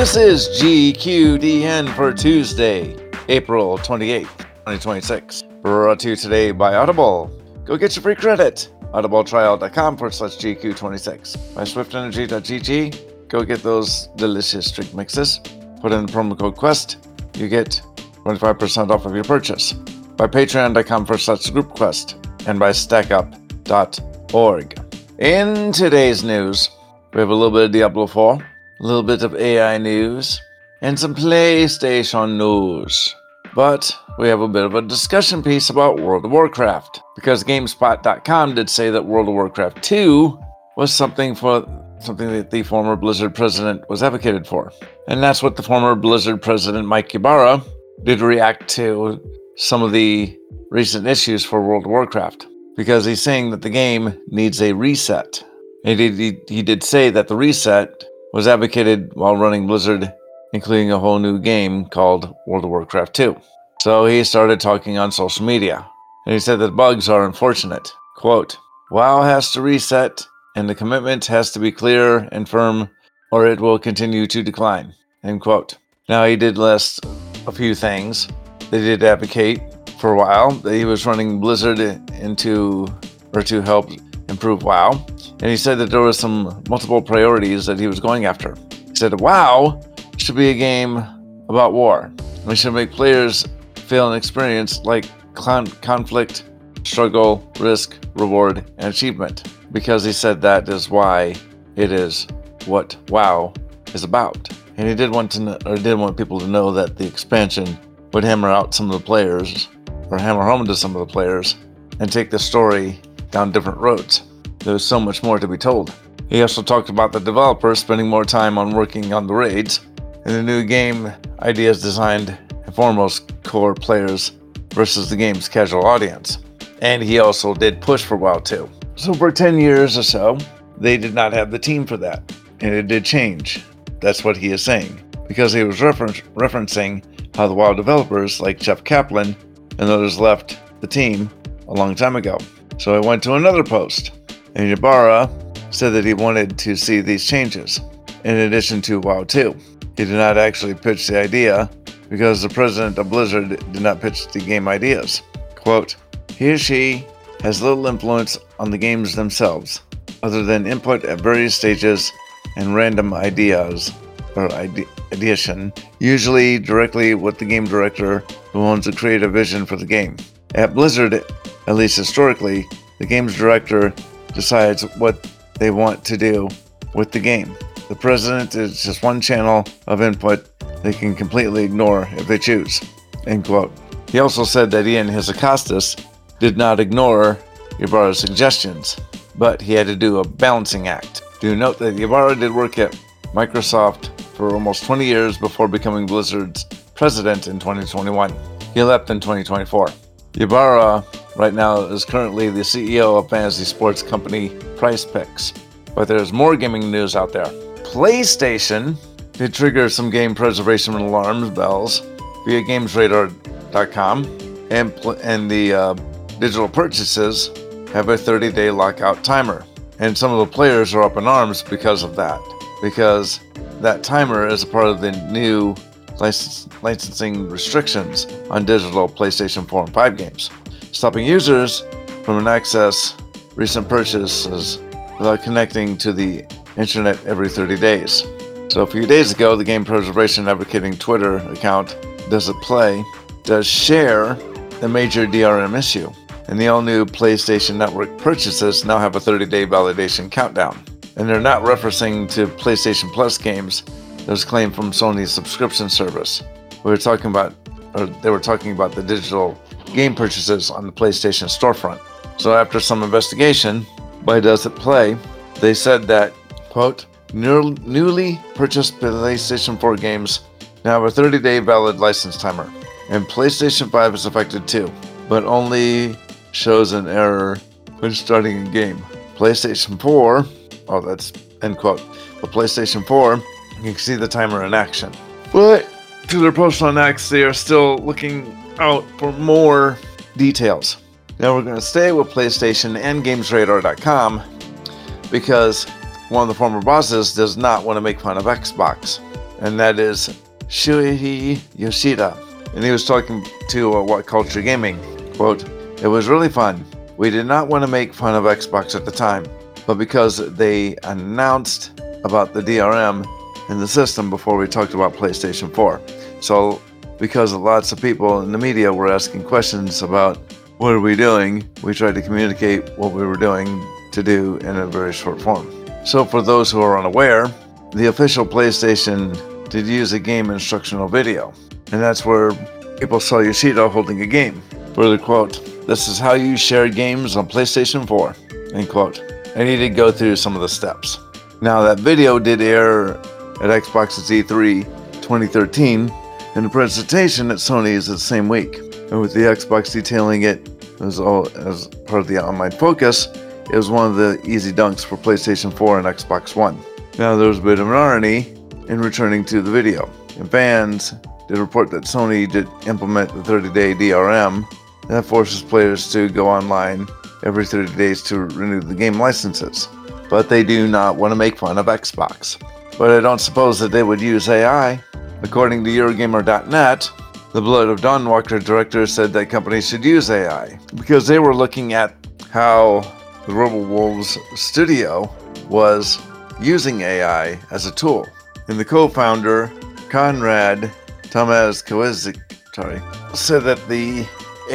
This is GQDN for Tuesday, April 28th, 2026. Brought to you today by Audible. Go get your free credit. audibletrial.com/GQ26. By swiftenergy.gg. Go get those delicious drink mixes. Put in the promo code QUEST. You get 25% off of your purchase. By patreon.com/groupquest. And by stackup.org. In today's news, we have a little bit of Diablo 4, a little bit of AI news, and some PlayStation news. But we have a bit of a discussion piece about World of Warcraft, because GameSpot.com did say that World of Warcraft 2 was something that the former Blizzard president was advocated for. And that's what the former Blizzard president, Mike Ybarra, did react to some of the recent issues for World of Warcraft, because he's saying that the game needs a reset. And he did say that the reset was advocated while running Blizzard, including a whole new game called World of Warcraft 2. So he started talking on social media, and he said that bugs are unfortunate. Quote, WoW has to reset, and the commitment has to be clear and firm, or it will continue to decline. End quote. Now, he did list a few things. They did advocate for a while that he was running Blizzard to help improve WoW. And he said that there were some multiple priorities that he was going after. He said, WoW should be a game about war. We should make players feel an experience like conflict, struggle, risk, reward, and achievement. Because he said that is why it is what WoW is about. And he did want people to know that the expansion would hammer out some of the players, or hammer home to some of the players, and take the story down different roads. There's so much more to be told. He also talked about the developers spending more time on working on the raids, and the new game ideas designed and foremost core players versus the game's casual audience. And he also did push for WoW 2. So for 10 years or so, they did not have the team for that. And it did change. That's what he is saying. Because he was referencing how the WoW developers like Jeff Kaplan and others left the team a long time ago. So I went to another post, and Ybarra said that he wanted to see these changes, in addition to WoW 2. He did not actually pitch the idea, because the president of Blizzard did not pitch the game ideas. Quote, he or she has little influence on the games themselves, other than input at various stages and random ideas, or ideation, usually directly with the game director who owns a creative vision for the game. At Blizzard, at least historically, the game's director decides what they want to do with the game. The president is just one channel of input they can completely ignore if they choose. End quote. He also said that Ian Hazzikostas did not ignore Ybarra's suggestions, but he had to do a balancing act. Do note that Ybarra did work at Microsoft for almost 20 years before becoming Blizzard's president in 2021. He left in 2024. Ybarra right now is currently the CEO of fantasy sports company Prize Picks. But there's more gaming news out there. PlayStation did trigger some game preservation alarm bells via GamesRadar.com, and the digital purchases have a 30-day lockout timer. And some of the players are up in arms because of that. Because that timer is a part of the new licensing restrictions on digital PlayStation 4 and 5 games, stopping users from access recent purchases without connecting to the internet every 30 days. So a few days ago, the game preservation advocating Twitter account Does It Play does share a major DRM issue, and the all-new PlayStation Network purchases now have a 30-day validation countdown. And they're not referencing to PlayStation Plus games that was claimed from Sony's subscription service. They were talking about the digital game purchases on the PlayStation storefront. So after some investigation by Does It Play, they said that, quote, newly purchased PlayStation 4 games now have a 30-day valid license timer, and PlayStation 5 is affected too, but only shows an error when starting a game. PlayStation 4, that's end quote. But PlayStation 4, you can see the timer in action. But to their post on X, they are still looking out for more details. Now we're going to stay with PlayStation and GamesRadar.com because one of the former bosses does not want to make fun of Xbox. and that is Shuhei Yoshida. And he was talking to What Culture Gaming. Quote, "It was really fun. We did not want to make fun of Xbox at the time, but because they announced about the DRM in the system before we talked about PlayStation 4. So because lots of people in the media were asking questions about what are we doing, we tried to communicate what we were doing to do in a very short form." So for those who are unaware, the official PlayStation did use a game instructional video, and that's where people saw Yoshida holding a game. Further quote, "This is how you share games on PlayStation 4, end quote. And he did go through some of the steps. Now that video did air at Xbox's E3 2013, and the presentation at Sony's the same week. And with the Xbox detailing it as part of the online focus, it was one of the easy dunks for PlayStation 4 and Xbox One. Now there was a bit of an irony in returning to the video. And fans did report that Sony did implement the 30-day DRM that forces players to go online every 30 days to renew the game licenses. But they do not want to make fun of Xbox. But I don't suppose that they would use AI. According to Eurogamer.net, the Blood of Dawnwalker director said that companies should use AI because they were looking at how the Rebel Wolves studio was using AI as a tool. And the co-founder, Konrad Tomaszkiewicz, said that the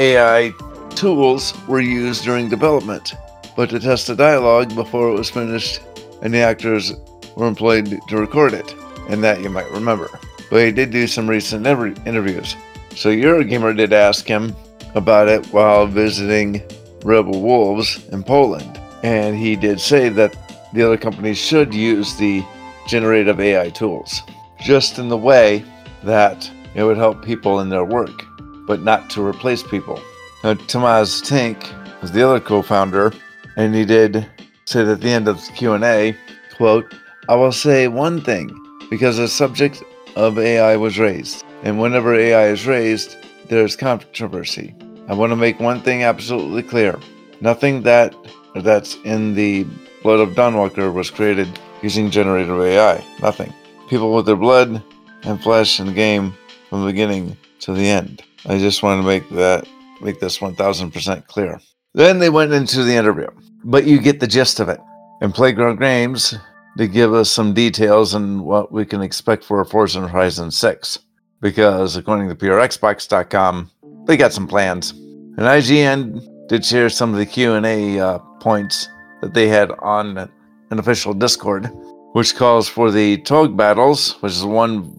AI tools were used during development, but to test the dialogue before it was finished, and the actors were employed to record it, and that you might remember. But he did do some recent interviews. So Eurogamer did ask him about it while visiting Rebel Wolves in Poland, and he did say that the other companies should use the generative AI tools, just in the way that it would help people in their work, but not to replace people. Now, Tomasz Tink was the other co-founder, and he did say at the end of the Q&A, quote, "I will say one thing, because the subject of AI was raised, and whenever AI is raised, there's controversy. I want to make one thing absolutely clear. Nothing that's in the Blood of Dawnwalker was created using generative AI. Nothing. People with their blood and flesh in the game from the beginning to the end. I just want to make this 1000% clear." Then they went into the interview, but you get the gist of it. And Playground Games, they give us some details on what we can expect for Forza Horizon 6, because according to PureXbox.com, they got some plans. And IGN did share some of the Q&A points that they had on an official Discord, which calls for the Tog Battles, which is a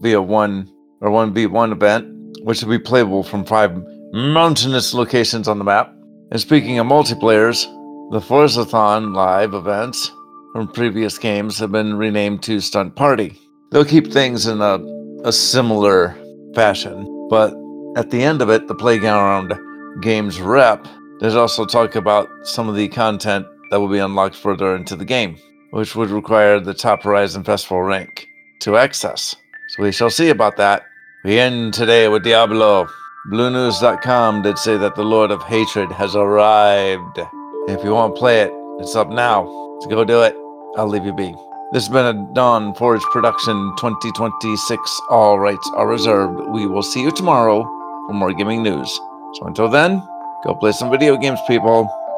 1v1 or 1v1 event, which will be playable from 5 mountainous locations on the map. And speaking of multiplayers, the Forzathon live events from previous games have been renamed to Stunt Party. They'll keep things in a similar fashion, but at the end of it, the Playground Games rep did also talk about some of the content that will be unlocked further into the game, which would require the top Horizon Festival rank to access. So we shall see about that. We end today with Diablo. BlueNews.com did say that the Lord of Hatred has arrived. If you want to play it, it's up now. So go do it. I'll leave you be. This has been a Dawn Forge production 2026. All rights are reserved. We will see you tomorrow for more gaming news. So until then, go play some video games, people.